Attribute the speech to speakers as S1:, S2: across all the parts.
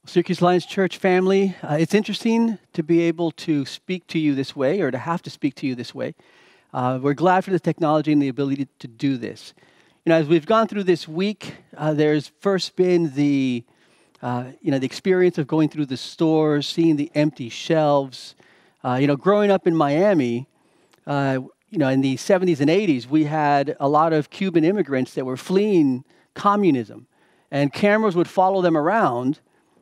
S1: Syracuse Lions Church family, it's interesting to be able to speak to you this way, or to have to speak to you this way. We're glad for the technology and the ability to do this. You know, as we've gone through this week, there's first been the experience of going through the stores, seeing the empty shelves. Growing up in Miami, in the 70s and 80s, we had a lot of Cuban immigrants that were fleeing communism, and cameras would follow them around.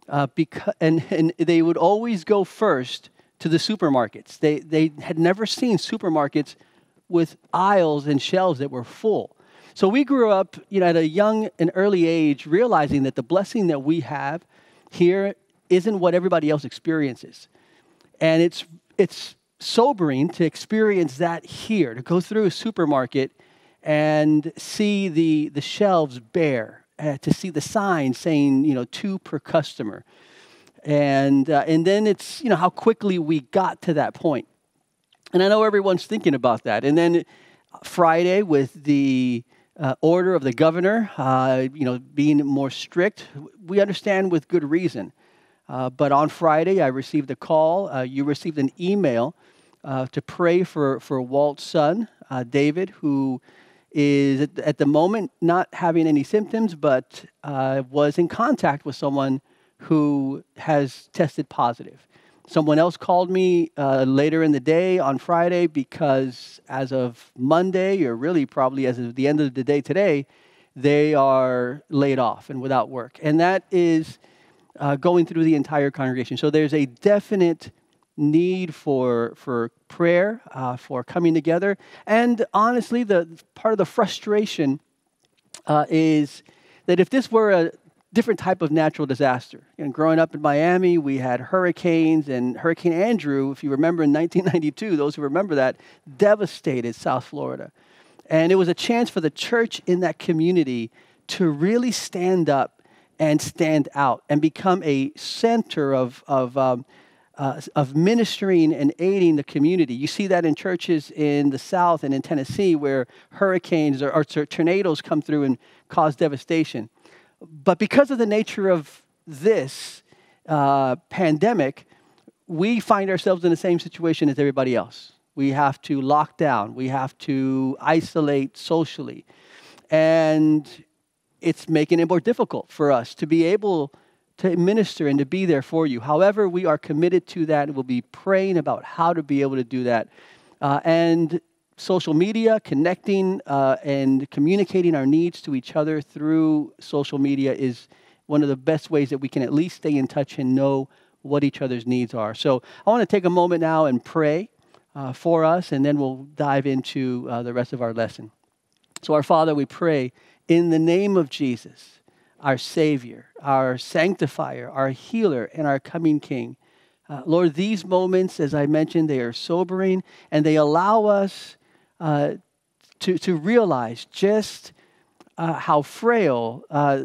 S1: And they would always go first to the supermarkets. They had never seen supermarkets with aisles and shelves that were full. So we grew up, at a young and early age, realizing that the blessing that we have here isn't what everybody else experiences. And it's sobering to experience that here, to go through a supermarket and see the shelves bare. To see the sign saying, 2 per customer. And then it's, how quickly we got to that point. And I know everyone's thinking about that. And then Friday with the order of the governor, being more strict, we understand with good reason. But on Friday, I received a call. You received an email to pray for Walt's son, David, who is at the moment not having any symptoms, but was in contact with someone who has tested positive. Someone else called me later in the day on Friday because as of Monday, or really probably as of the end of the day today, they are laid off and without work. And that is going through the entire congregation. So there's a definite need for prayer, for coming together. And honestly, the part of the frustration is that if this were a different type of natural disaster, growing up in Miami, we had hurricanes, and Hurricane Andrew, if you remember in 1992, those who remember that, devastated South Florida. And it was a chance for the church in that community to really stand up and stand out and become a center of ministering and aiding the community. You see that in churches in the South and in Tennessee where hurricanes or tornadoes come through and cause devastation. But because of the nature of this pandemic, we find ourselves in the same situation as everybody else. We have to lock down. We have to isolate socially. And it's making it more difficult for us to be able to minister and to be there for you. However, we are committed to that, and we'll be praying about how to be able to do that. And social media, connecting and communicating our needs to each other through social media is one of the best ways that we can at least stay in touch and know what each other's needs are. So I want to take a moment now and pray for us, and then we'll dive into the rest of our lesson. So our Father, we pray in the name of Jesus, our Savior, our Sanctifier, our Healer, and our coming King. Lord, these moments, as I mentioned, they are sobering, and they allow us to realize just how frail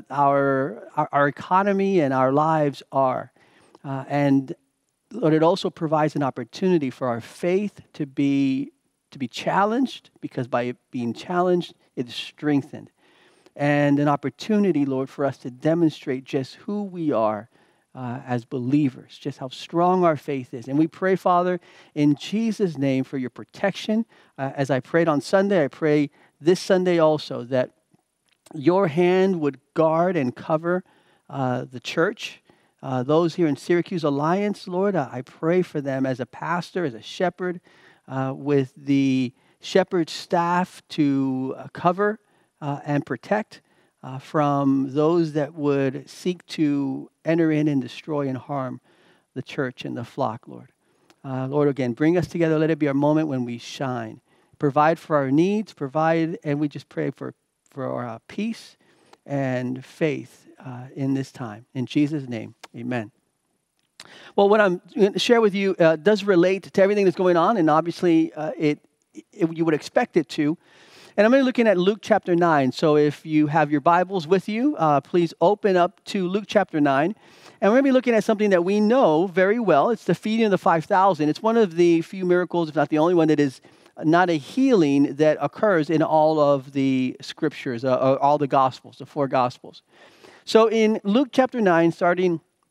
S1: our economy and our lives are. And Lord, it also provides an opportunity for our faith to be challenged, because by it being challenged, it is strengthened. And an opportunity, Lord, for us to demonstrate just who we are as believers, just how strong our faith is. And we pray, Father, in Jesus' name for your protection. As I prayed on Sunday, I pray this Sunday also that your hand would guard and cover the church. Those here in Syracuse Alliance, Lord, I pray for them as a pastor, as a shepherd, with the shepherd staff to cover and protect from those that would seek to enter in and destroy and harm the church and the flock, Lord. Lord, again, bring us together. Let it be our moment when we shine. Provide for our needs, and we just pray for our peace and faith in this time. In Jesus' name, amen. Well, what I'm going to share with you does relate to everything that's going on, and obviously you would expect it to. And I'm going to be looking at Luke chapter 9. So if you have your Bibles with you, please open up to Luke chapter 9. And we're going to be looking at something that we know very well. It's the feeding of the 5,000. It's one of the few miracles, if not the only one, that is not a healing that occurs in all of the scriptures, all the Gospels, the 4 Gospels. So in Luke chapter 9, starting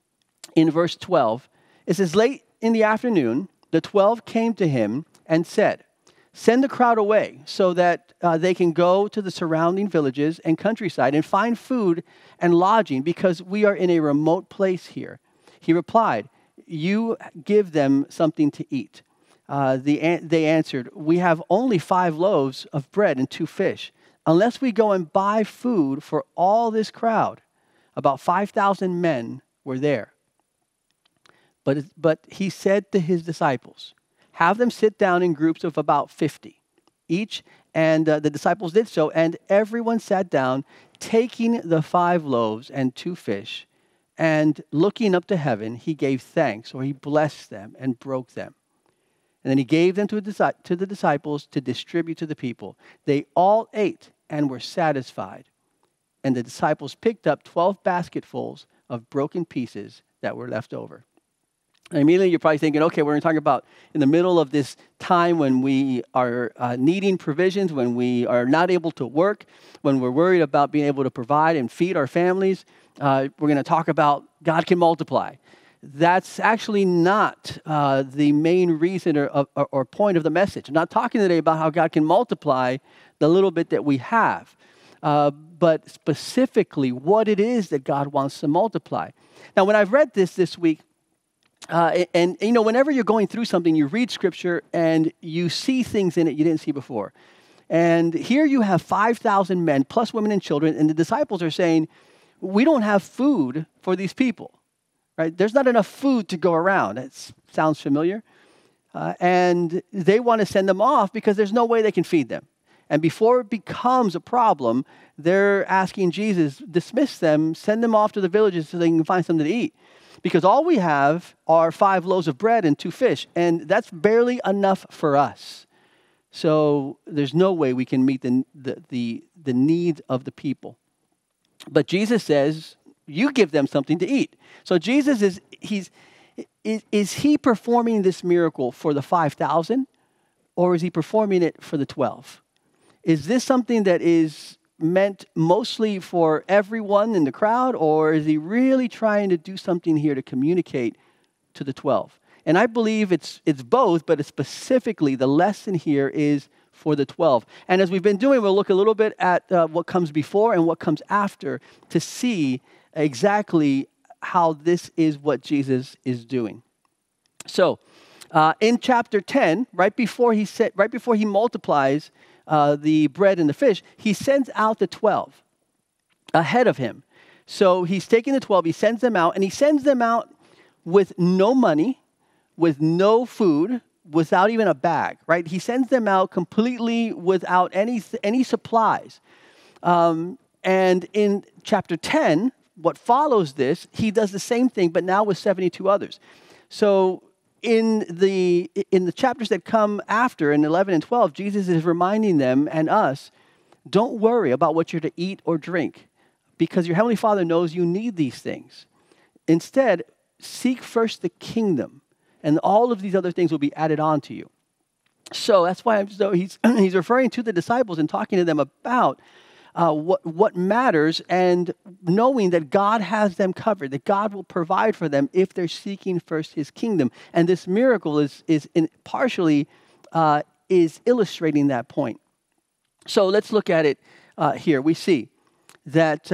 S1: in verse 12, it says, late in the afternoon, the 12 came to him and said, send the crowd away so that they can go to the surrounding villages and countryside and find food and lodging because we are in a remote place here. He replied, you give them something to eat. They answered, we have only 5 loaves of bread and 2 fish. Unless we go and buy food for all this crowd, about 5,000 men were there. But he said to his disciples, have them sit down in groups of about 50 each. And the disciples did so, and everyone sat down, taking the 5 loaves and 2 fish, and looking up to heaven, he gave thanks, or he blessed them and broke them. And then he gave them to the disciples to distribute to the people. They all ate and were satisfied. And the disciples picked up 12 basketfuls of broken pieces that were left over. And immediately you're probably thinking, okay, we're going to talk about in the middle of this time when we are needing provisions, when we are not able to work, when we're worried about being able to provide and feed our families. We're going to talk about God can multiply. That's actually not the main reason or point of the message. I'm not talking today about how God can multiply the little bit that we have, but specifically what it is that God wants to multiply. Now, when I've read this week, and you know, whenever you're going through something, you read Scripture and you see things in it you didn't see before. And here you have 5,000 men, plus women and children, and the disciples are saying, we don't have food for these people. Right? There's not enough food to go around. It sounds familiar. And they want to send them off because there's no way they can feed them. And before it becomes a problem, they're asking Jesus, dismiss them, send them off to the villages so they can find something to eat. Because all we have are 5 loaves of bread and 2 fish. And that's barely enough for us. So there's no way we can meet the needs of the people. But Jesus says, you give them something to eat. So Jesus is he performing this miracle for the 5,000 or is he performing it for the 12? Is this something that is meant mostly for everyone in the crowd, or is he really trying to do something here to communicate to the 12? And I believe it's both, but it's specifically the lesson here is for the 12. And as we've been doing, we'll look a little bit at what comes before and what comes after to see exactly how this is what Jesus is doing. So, in chapter 10, right before he multiplies the bread and the fish, he sends out the 12 ahead of him. So he's taking the 12, he sends them out, and he sends them out with no money, with no food, without even a bag, right? He sends them out completely without any supplies. And in chapter 10, what follows this, he does the same thing, but now with 72 others. So in the chapters that come after, in 11 and 12, Jesus is reminding them and us, don't worry about what you're to eat or drink, because your Heavenly Father knows you need these things. Instead, seek first the kingdom, and all of these other things will be added on to you. So that's why he's referring to the disciples and talking to them about what matters, and knowing that God has them covered, that God will provide for them if they're seeking first His kingdom. And this miracle is partially illustrating that point. So let's look at it here. We see that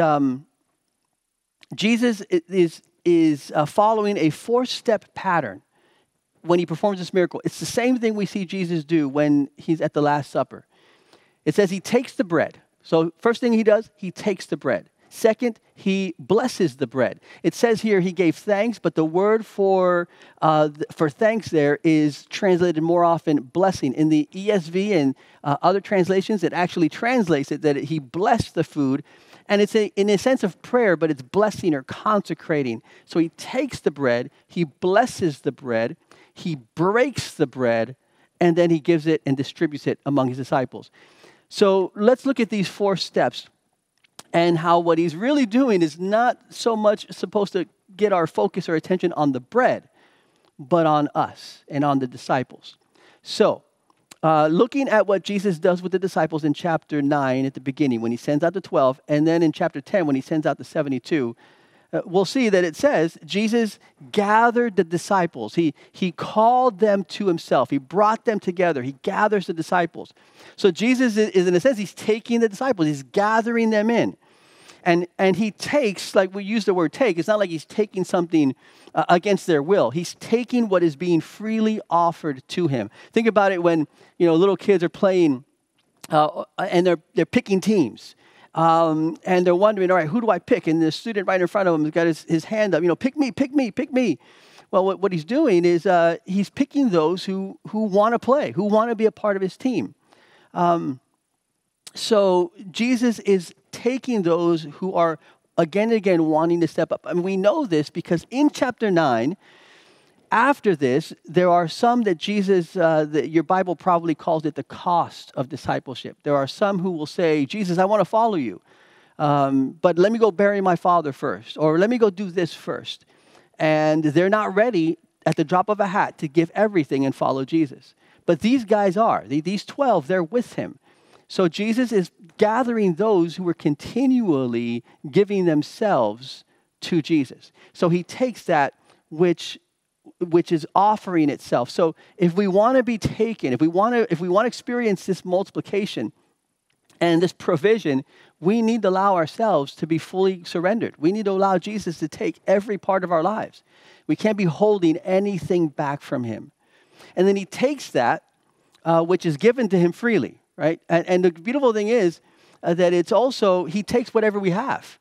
S1: Jesus is following a 4-step pattern when he performs this miracle. It's the same thing we see Jesus do when he's at the Last Supper. It says he takes the bread. So first thing he does, he takes the bread. Second, he blesses the bread. It says here he gave thanks, but the word for thanks there is translated more often blessing. In the ESV and other translations, it actually translates it that he blessed the food. And it's in a sense of prayer, but it's blessing or consecrating. So he takes the bread, he blesses the bread, he breaks the bread, and then he gives it and distributes it among his disciples. So let's look at these 4 steps and how what he's really doing is not so much supposed to get our focus or attention on the bread, but on us and on the disciples. So looking at what Jesus does with the disciples in chapter 9 at the beginning when he sends out the 12, and then in chapter 10 when he sends out the 72, we'll see that it says Jesus gathered the disciples. He called them to himself. He brought them together. He gathers the disciples. So Jesus is in a sense, he's taking the disciples. He's gathering them in. And he takes, like we use the word take, it's not like he's taking something against their will. He's taking what is being freely offered to him. Think about it when, little kids are playing and they're picking teams. And they're wondering, all right, who do I pick? And the student right in front of him has got his hand up, pick me, pick me, pick me. Well, what he's doing is he's picking those who want to play, who want to be a part of his team. So Jesus is taking those who are again and again wanting to step up. And we know this because in chapter 9, after this, there are some that Jesus, your Bible probably calls it the cost of discipleship. There are some who will say, Jesus, I want to follow you, but let me go bury my father first, or let me go do this first. And they're not ready at the drop of a hat to give everything and follow Jesus. But these guys are. These 12, they're with him. So Jesus is gathering those who are continually giving themselves to Jesus. So he takes that which is offering itself. So if we want to be taken, if we want to experience this multiplication and this provision, we need to allow ourselves to be fully surrendered. We need to allow Jesus to take every part of our lives. We can't be holding anything back from him. And then he takes that which is given to him freely, right? And the beautiful thing is that it's also, he takes whatever we have.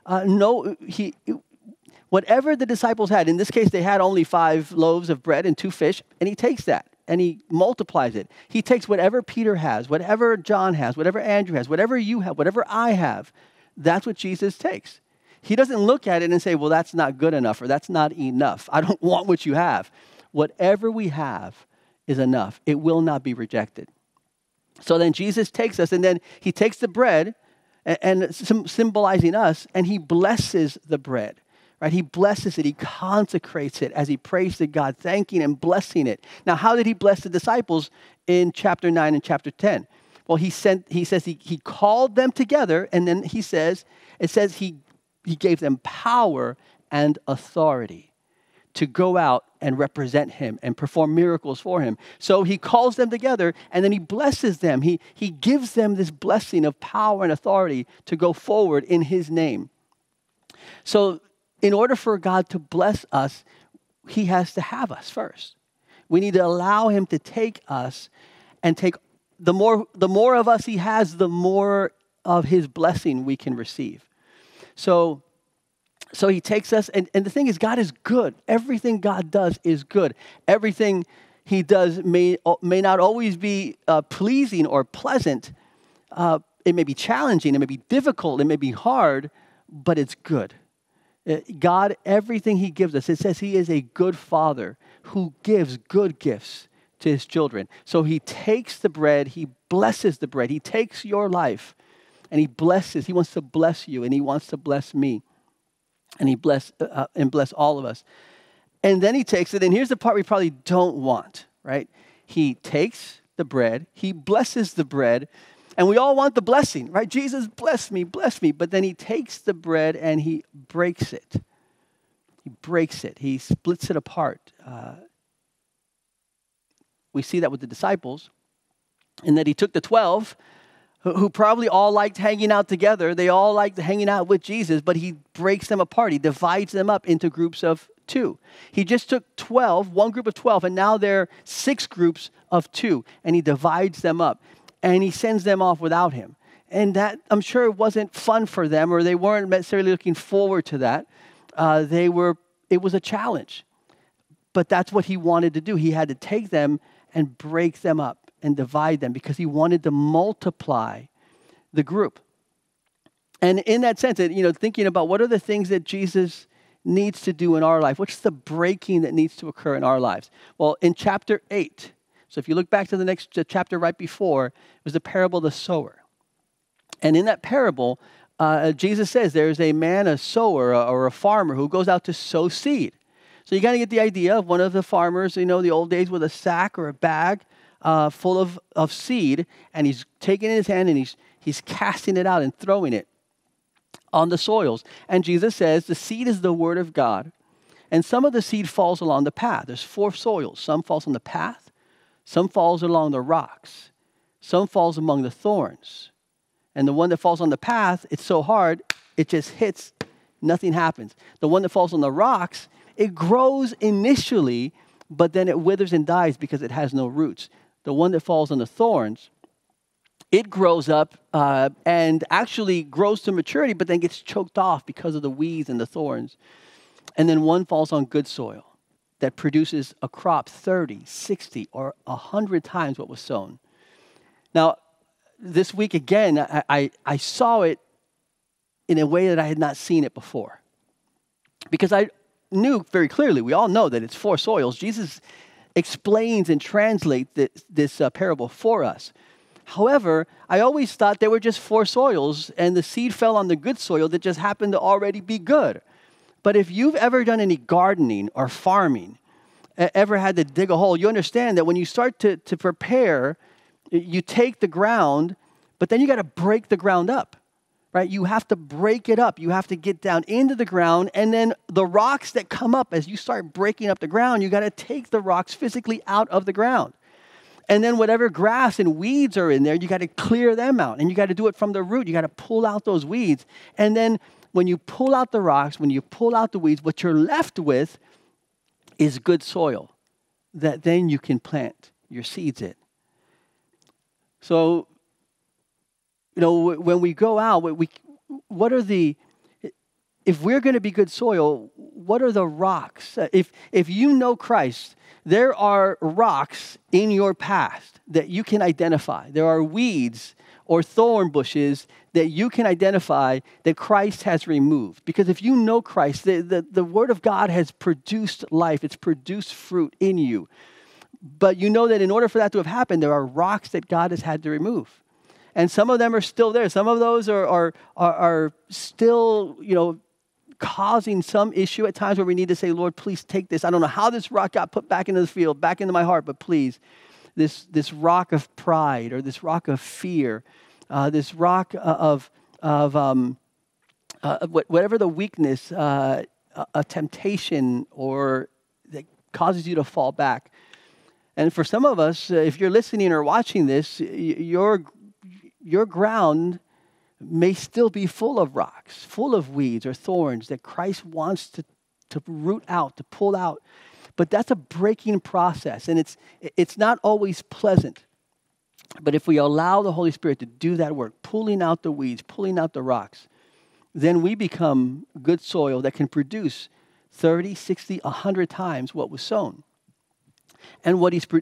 S1: Whatever the disciples had, in this case, they had only 5 loaves of bread and 2 fish, and he takes that and he multiplies it. He takes whatever Peter has, whatever John has, whatever Andrew has, whatever you have, whatever I have. That's what Jesus takes. He doesn't look at it and say, well, that's not good enough or that's not enough. I don't want what you have. Whatever we have is enough. It will not be rejected. So then Jesus takes us, and then he takes the bread, and symbolizing us, and he blesses the bread. Right? He blesses it. He consecrates it as he prays to God, thanking and blessing it. Now, how did he bless the disciples in chapter 9 and chapter 10? Well, he says he called them together, and then it says he gave them power and authority to go out and represent him and perform miracles for him. So he calls them together, and then he blesses them. He gives them this blessing of power and authority to go forward in his name. So in order for God to bless us, he has to have us first. We need to allow him to take us and take the more of us he has, the more of his blessing we can receive. So he takes us, and the thing is, God is good. Everything God does is good. Everything he does may not always be pleasing or pleasant. It may be challenging, it may be difficult, it may be hard, but it's good. God, everything he gives us, it says he is a good father who gives good gifts to his children. So he takes the bread, he blesses the bread. He takes your life and he wants to bless you, and he wants to bless me. And he bless all of us. And then he takes it, and here's the part we probably don't want, right? He takes the bread, he blesses the bread, and we all want the blessing, right? Jesus, bless me, bless me. But then he takes the bread and he breaks it. He breaks it. He splits it apart. We see that with the disciples, and that he took the 12, who probably all liked hanging out together. They all liked hanging out with Jesus, but he breaks them apart. He divides them up into groups of 2. He just took 12, one group of 12, and now they're 6 groups of 2, and he divides them up, and he sends them off without him. And that, I'm sure it wasn't fun for them, or they weren't necessarily looking forward to that. It was a challenge, but that's what he wanted to do. He had to take them and break them up and divide them because he wanted to multiply the group. And in that sense, thinking about what are the things that Jesus needs to do in our life? What's the breaking that needs to occur in our lives? Well, in chapter 8, so if you look back to the next chapter right before, it was the parable of the sower. And in that parable, Jesus says there's a man, a sower, or a farmer who goes out to sow seed. So you got to get the idea of one of the farmers, the old days, with a sack or a bag full of seed, and he's taking it in his hand and he's casting it out and throwing it. on the soils. And Jesus says the seed is the word of God. And some of the seed falls along the path. There's 4 soils. Some falls on the path. Some falls along the rocks. Some falls among the thorns. And the one that falls on the path, it's so hard, it just hits, nothing happens. The one that falls on the rocks, it grows initially, but then it withers and dies because it has no roots. The one that falls on the thorns, it grows up and actually grows to maturity, but then gets choked off because of the weeds and the thorns. And then one falls on good soil that produces a crop 30, 60, or 100 times what was sown. Now, this week again, I saw it in a way that I had not seen it before. Because I knew very clearly, we all know that it's 4 soils. Jesus explains and translates this parable for us. However, I always thought there were just 4 soils and the seed fell on the good soil that just happened to already be good. But if you've ever done any gardening or farming, ever had to dig a hole, you understand that when you start to prepare, you take the ground, but then you got to break the ground up, right? You have to break it up. You have to get down into the ground, and then the rocks that come up as you start breaking up the ground, you got to take the rocks physically out of the ground. And then whatever grass and weeds are in there, you got to clear them out, and you got to do it from the root. You got to pull out those weeds. And then when you pull out the rocks, when you pull out the weeds, what you're left with is good soil that then you can plant your seeds in. So, when we go out, if we're going to be good soil, what are the rocks? If you know Christ, there are rocks in your past that you can identify. There are weeds or thorn bushes that you can identify that Christ has removed. Because if you know Christ, the Word of God has produced life. It's produced fruit in you. But you know that in order for that to have happened, there are rocks that God has had to remove. And some of them are still there. Some of those are still, causing some issue at times where we need to say, Lord, please take this. I don't know how this rock got put back into the field, back into my heart, but please, this rock of pride or this rock of fear, this rock of whatever the weakness, a temptation or that causes you to fall back. And for some of us, if you're listening or watching this, your ground may still be full of rocks, full of weeds or thorns that Christ wants to root out, to pull out. But that's a breaking process, and it's not always pleasant. But if we allow the Holy Spirit to do that work, pulling out the weeds, pulling out the rocks, then we become good soil that can produce 30, 60, 100 times what was sown. And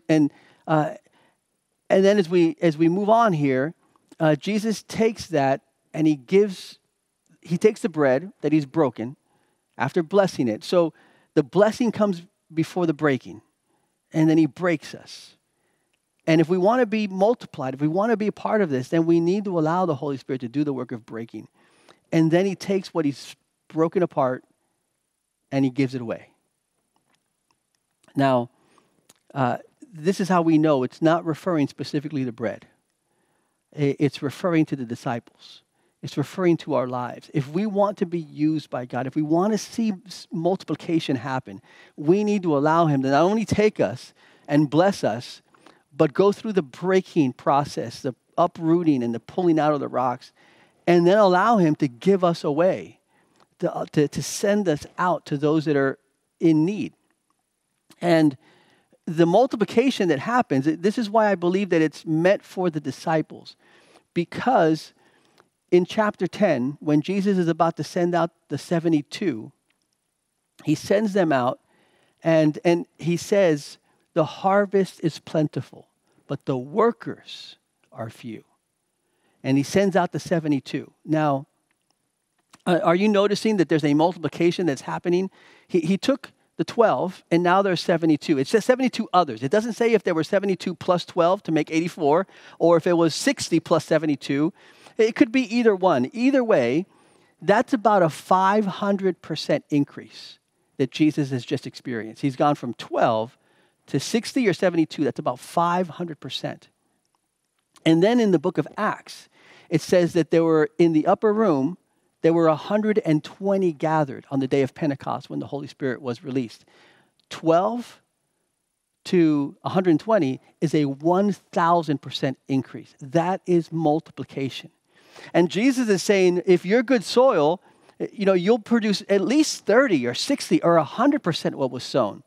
S1: and then as we move on here, Jesus takes that and he takes the bread that he's broken after blessing it. So the blessing comes before the breaking, and then he breaks us. And if we want to be multiplied, if we want to be a part of this, then we need to allow the Holy Spirit to do the work of breaking. And then he takes what he's broken apart and he gives it away. Now, this is how we know it's not referring specifically to bread. It's referring to the disciples. It's referring to our lives. If we want to be used by God, if we want to see multiplication happen, we need to allow him to not only take us and bless us, but go through the breaking process, the uprooting and the pulling out of the rocks, and then allow him to give us away, to send us out to those that are in need. And the multiplication that happens, this is why I believe that it's meant for the disciples. Because in chapter 10, when Jesus is about to send out the 72, he sends them out and he says, the harvest is plentiful, but the workers are few. And he sends out the 72. Now, are you noticing that there's a multiplication that's happening? He took the 12, and now there's 72. It says 72 others. It doesn't say if there were 72 plus 12 to make 84, or if it was 60 plus 72. It could be either one. Either way, that's about a 500% increase that Jesus has just experienced. He's gone from 12 to 60 or 72. That's about 500%. And then in the book of Acts, it says that there were in the upper room there were 120 gathered on the day of Pentecost when the Holy Spirit was released. 12 to 120 is a 1,000% increase. That is multiplication. And Jesus is saying, if you're good soil, you'll produce at least 30 or 60 or 100% what was sown.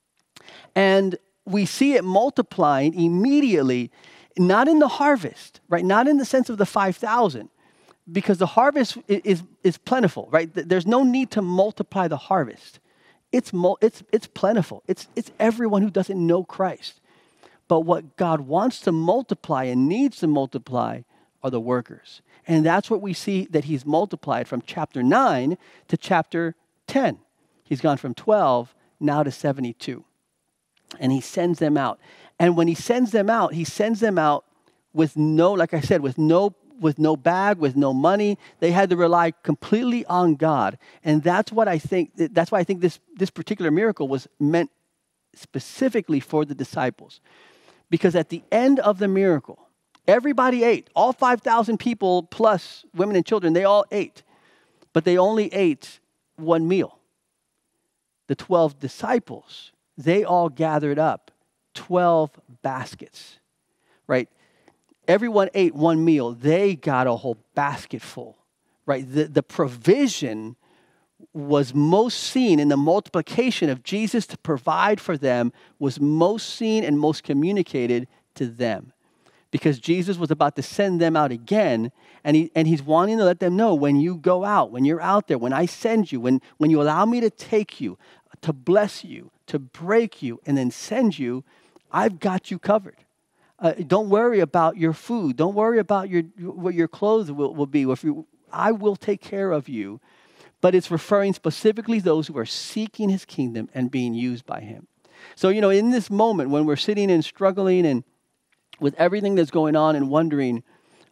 S1: And we see it multiplying immediately, not in the harvest, right? Not in the sense of the 5,000, because the harvest is plentiful, right? There's no need to multiply the harvest. It's plentiful. It's everyone who doesn't know Christ. But what God wants to multiply and needs to multiply are the workers. And that's what we see that he's multiplied from chapter 9 to chapter 10. He's gone from 12 now to 72. And he sends them out. And when he sends them out with no, like I said, with no bag, with no money. They had to rely completely on God. And that's why I think this particular miracle was meant specifically for the disciples. Because at the end of the miracle, everybody ate. All 5,000 people plus women and children, they all ate. But they only ate one meal. The 12 disciples, they all gathered up 12 baskets, right? Everyone ate one meal. They got a whole basket full, right? The provision was most seen in the multiplication of Jesus to provide for them, was most seen and most communicated to them. Because Jesus was about to send them out again, and he's wanting to let them know, when you go out, when you're out there, when I send you, when you allow me to take you, to bless you, to break you, and then send you, I've got you covered. Don't worry about your food. Don't worry about what your clothes will be. I will take care of you. But it's referring specifically to those who are seeking his kingdom and being used by him. So, in this moment when we're sitting and struggling and with everything that's going on and wondering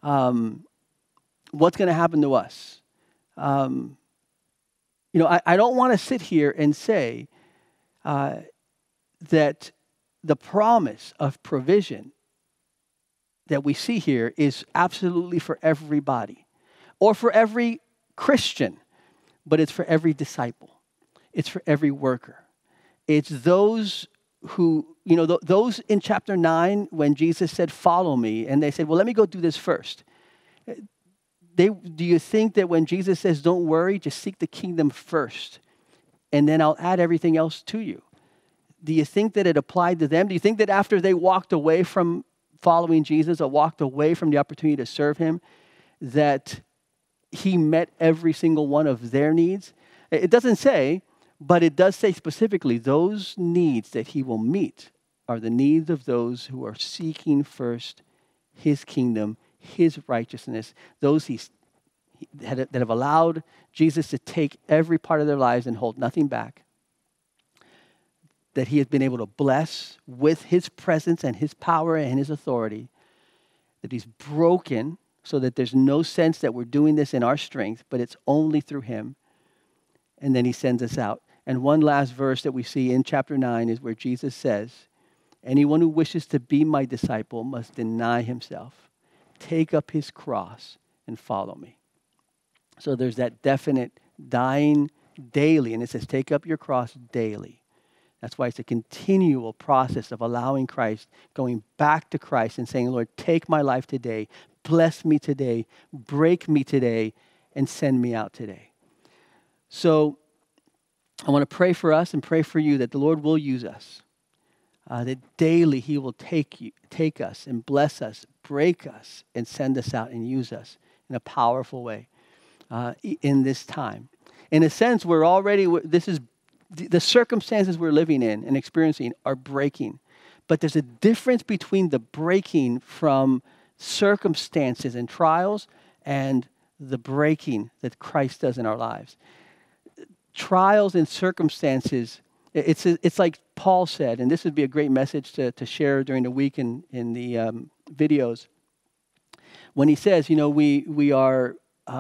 S1: what's going to happen to us, I don't want to sit here and say that the promise of provision that we see here is absolutely for everybody or for every Christian, but it's for every disciple. It's for every worker. It's those who, those in chapter 9 when Jesus said, follow me, and they said, well, let me go do this first. Do you think that when Jesus says, don't worry, just seek the kingdom first, and then I'll add everything else to you? Do you think that it applied to them? Do you think that after they walked away from following Jesus or walked away from the opportunity to serve him, that he met every single one of their needs? It doesn't say, but it does say specifically those needs that he will meet are the needs of those who are seeking first his kingdom, his righteousness, those that have allowed Jesus to take every part of their lives and hold nothing back, that he has been able to bless with his presence and his power and his authority, that he's broken so that there's no sense that we're doing this in our strength, but it's only through him. And then he sends us out. And one last verse that we see in chapter 9 is where Jesus says, anyone who wishes to be my disciple must deny himself, take up his cross, and follow me. So there's that definite dying daily. And it says, take up your cross daily. That's why it's a continual process of allowing Christ, going back to Christ and saying, Lord, take my life today, bless me today, break me today, and send me out today. So I want to pray for us and pray for you that the Lord will use us, that daily he will take us and bless us, break us, and send us out and use us in a powerful way in this time. In a sense, the circumstances we're living in and experiencing are breaking. But there's a difference between the breaking from circumstances and trials and the breaking that Christ does in our lives. Trials and circumstances, it's like Paul said, and this would be a great message to share during the week in the videos. When he says, we are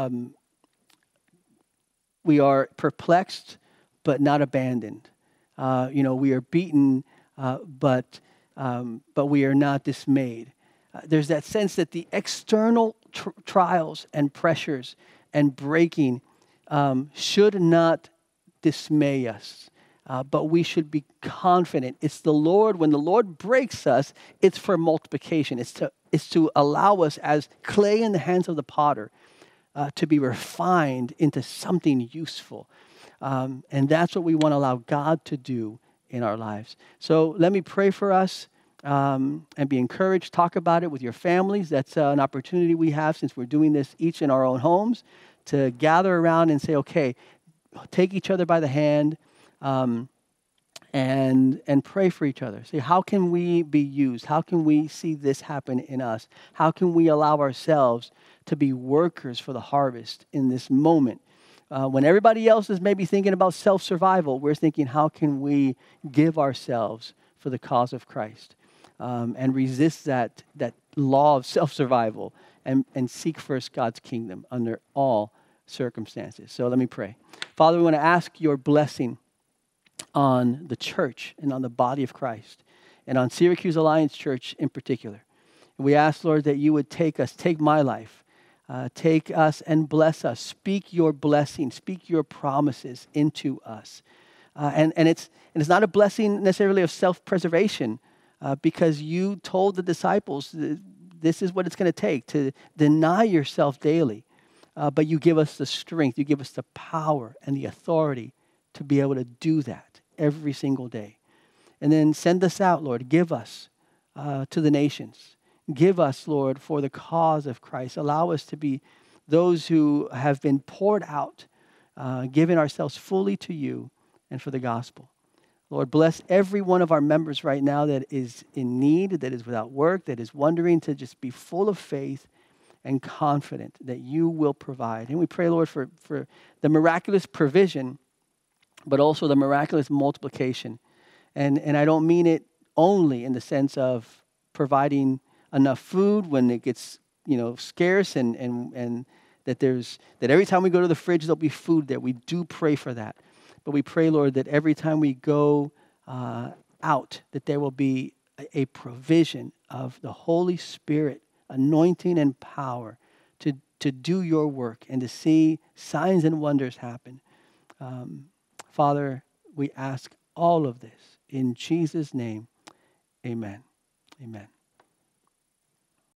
S1: perplexed, but not abandoned. We are beaten, but we are not dismayed. There's that sense that the external trials and pressures and breaking should not dismay us. But we should be confident. It's the Lord. When the Lord breaks us, it's for multiplication. It's to allow us as clay in the hands of the potter to be refined into something useful. And that's what we want to allow God to do in our lives. So let me pray for us and be encouraged. Talk about it with your families. That's an opportunity we have, since we're doing this each in our own homes, to gather around and say, okay, take each other by the hand. And pray for each other. Say, how can we be used? How can we see this happen in us? How can we allow ourselves to be workers for the harvest in this moment? When everybody else is maybe thinking about self-survival, we're thinking, how can we give ourselves for the cause of Christ? And resist that law of self-survival and seek first God's kingdom under all circumstances. So let me pray. Father, we want to ask your blessing on the church and on the body of Christ, and on Syracuse Alliance Church in particular. And we ask, Lord, that you would take my life, take us and bless us. Speak your blessing, speak your promises into us. And it's not a blessing necessarily of self-preservation, because you told the disciples this is what it's going to take to deny yourself daily. But you give us the strength, you give us the power and the authority to be able to do that every single day. And then send us out, Lord. Give us to the nations. Give us, Lord, for the cause of Christ. Allow us to be those who have been poured out, giving ourselves fully to you and for the gospel. Lord, bless every one of our members right now that is in need, that is without work, that is wondering, to just be full of faith and confident that you will provide. And we pray, Lord, for the miraculous provision, but also the miraculous multiplication. And I don't mean it only in the sense of providing enough food when it gets, scarce, and that every time we go to the fridge, there'll be food there. We do pray for that. But we pray, Lord, that every time we go out, that there will be a provision of the Holy Spirit, anointing and power to do your work and to see signs and wonders happen. Father, we ask all of this in Jesus' name. Amen. Amen.